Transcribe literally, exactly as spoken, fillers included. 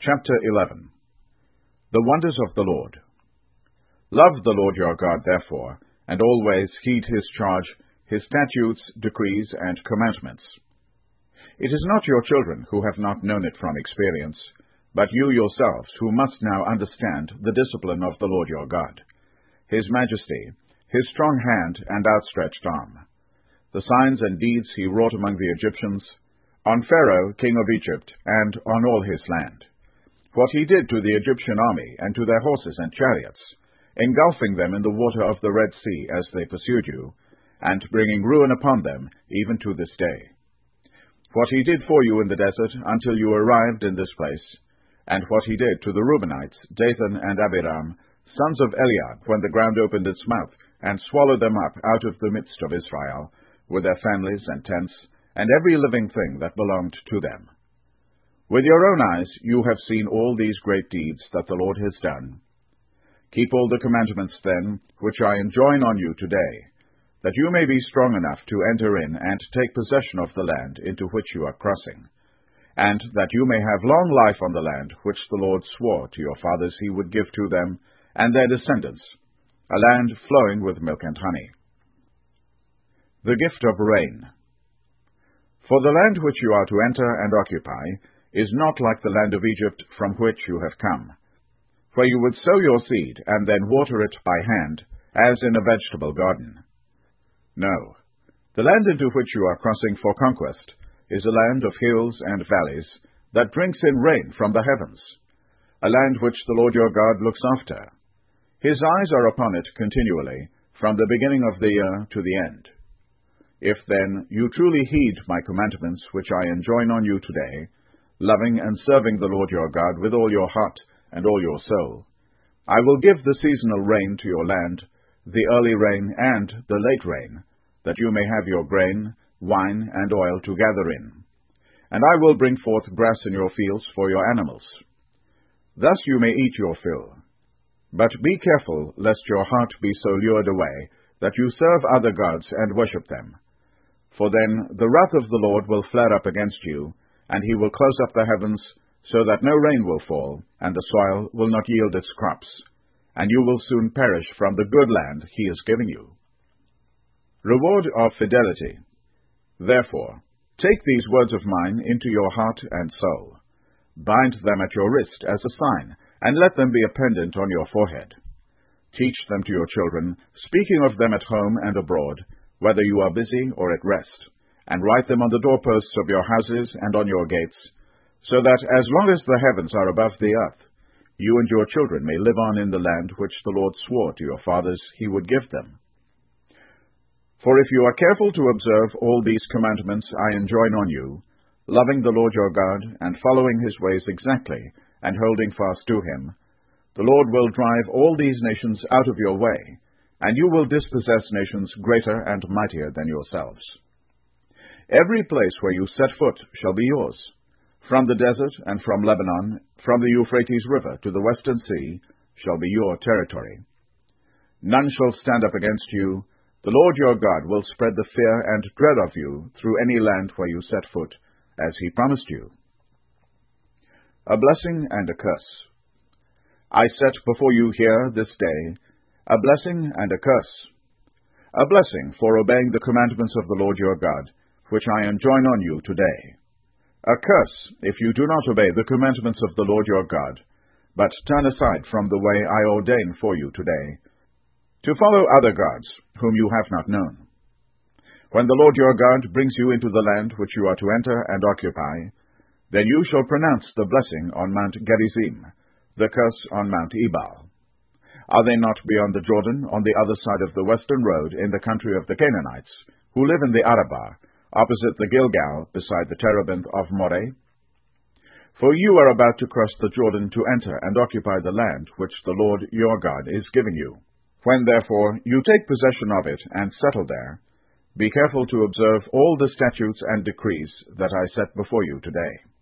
Chapter eleven. The Wonders of the Lord. Love the Lord your God, therefore, and always heed his charge, his statutes, decrees, and commandments. It is not your children who have not known it from experience, but you yourselves who must now understand the discipline of the Lord your God, his majesty, his strong hand and outstretched arm, the signs and deeds he wrought among the Egyptians, on Pharaoh king of Egypt, and on all his land. What he did to the Egyptian army and to their horses and chariots, engulfing them in the water of the Red Sea as they pursued you, and bringing ruin upon them even to this day. What he did for you in the desert until you arrived in this place, and what he did to the Reubenites, Dathan and Abiram, sons of Eliab, when the ground opened its mouth, and swallowed them up out of the midst of Israel, with their families and tents, and every living thing that belonged to them. With your own eyes you have seen all these great deeds that the Lord has done. Keep all the commandments, then, which I enjoin on you today, that you may be strong enough to enter in and take possession of the land into which you are crossing, and that you may have long life on the land which the Lord swore to your fathers he would give to them and their descendants, a land flowing with milk and honey. The gift of rain. For the land which you are to enter and occupy is not like the land of Egypt from which you have come, where you would sow your seed and then water it by hand, as in a vegetable garden. No, the land into which you are crossing for conquest is a land of hills and valleys that drinks in rain from the heavens, a land which the Lord your God looks after. His eyes are upon it continually, from the beginning of the year to the end. If then you truly heed my commandments which I enjoin on you today, loving and serving the Lord your God with all your heart and all your soul, I will give the seasonal rain to your land, the early rain and the late rain, that you may have your grain, wine, and oil to gather in. And I will bring forth grass in your fields for your animals. Thus you may eat your fill. But be careful lest your heart be so lured away that you serve other gods and worship them. For then the wrath of the Lord will flare up against you, and he will close up the heavens, so that no rain will fall, and the soil will not yield its crops, and you will soon perish from the good land he is giving you. Reward of fidelity. Therefore, take these words of mine into your heart and soul. Bind them at your wrist as a sign, and let them be a pendant on your forehead. Teach them to your children, speaking of them at home and abroad, whether you are busy or at rest, and write them on the doorposts of your houses and on your gates, so that as long as the heavens are above the earth, you and your children may live on in the land which the Lord swore to your fathers he would give them. For if you are careful to observe all these commandments I enjoin on you, loving the Lord your God, and following his ways exactly, and holding fast to him, the Lord will drive all these nations out of your way, and you will dispossess nations greater and mightier than yourselves. Every place where you set foot shall be yours, from the desert and from Lebanon, from the Euphrates River to the western sea, shall be your territory. None shall stand up against you. The Lord your God will spread the fear and dread of you through any land where you set foot, as he promised you. A blessing and a curse. I set before you here this day a blessing and a curse. A blessing for obeying the commandments of the Lord your God, which I enjoin on you today. A curse if you do not obey the commandments of the Lord your God, but turn aside from the way I ordain for you today, to follow other gods whom you have not known. When the Lord your God brings you into the land which you are to enter and occupy, then you shall pronounce the blessing on Mount Gerizim, the curse on Mount Ebal. Are they not beyond the Jordan, on the other side of the western road, in the country of the Canaanites, who live in the Arabah, opposite the Gilgal, beside the terebinth of Moreh? For you are about to cross the Jordan to enter and occupy the land which the Lord your God is giving you. When, therefore, you take possession of it and settle there, be careful to observe all the statutes and decrees that I set before you today.